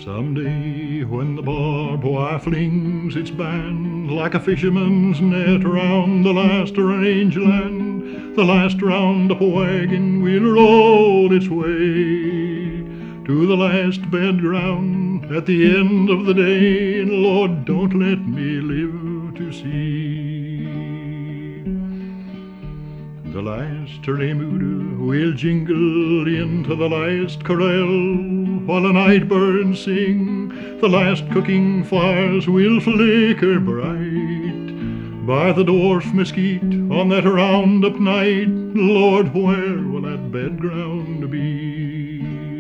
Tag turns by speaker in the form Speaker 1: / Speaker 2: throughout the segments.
Speaker 1: Someday when the barbed wire flings its band like a fisherman's net around the last rangeland, the last roundup wagon will roll its way to the last bed ground at the end of the day, and Lord, don't let me live to see the last remuda will jingle into the last corral, while the night birds sing. The last cooking fires will flicker bright by the dwarf mesquite on that roundup night. Lord, where will that bed ground be?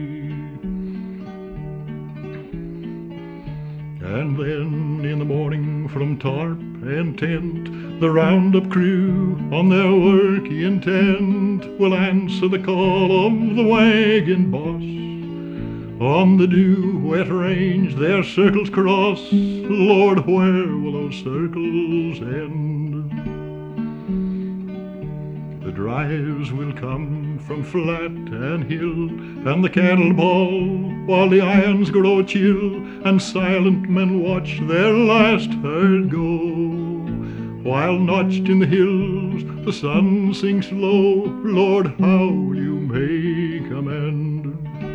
Speaker 1: And then in the morning from tarp and tent, the roundup crew on their work intent will answer the call of the wagon boss. On the dew-wet range their circles cross. Lord, where will those circles end? The drives will come from flat and hill, and the cattle bawl while the irons grow chill, and silent men watch their last herd go, while notched in the hills the sun sinks low. Lord, how will you make amend?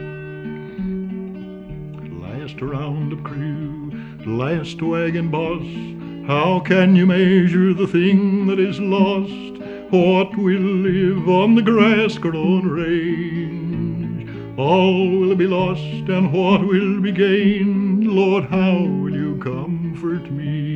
Speaker 1: Last roundup crew, last wagon boss, how can you measure the thing that is lost? What will live on the grass-grown range? All will be lost, and what will be gained? Lord, how will you comfort me?